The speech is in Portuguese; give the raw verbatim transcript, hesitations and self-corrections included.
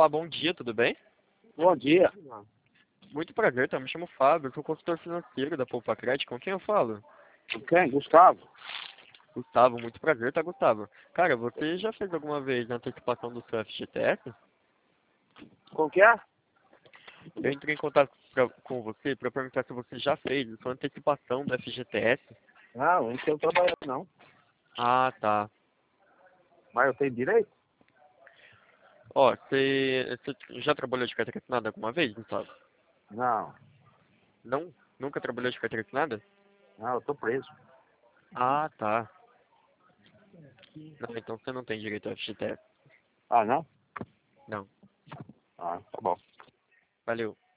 Olá, bom dia, tudo bem? Bom dia. Muito prazer, tá? Me chamo Fábio, sou consultor financeiro da Poupa Crédito. Com quem eu falo? Quem? Gustavo? Gustavo, muito prazer, tá, Gustavo? Cara, você já fez alguma vez a antecipação do seu F G T S? Com que é? Eu entrei em contato pra- com você para perguntar se você já fez a sua antecipação do F G T S. Não, isso eu trabalho não. Ah, tá. Mas eu tenho direito? Ó, você, você já trabalhou de carteira assinada alguma vez, Gustavo? Não. Não? Nunca trabalhou de carteira assinada? Não, eu tô preso. Ah, tá. Não, então você não tem direito ao F G T S. Ah, não? Não. Ah, tá bom. Valeu.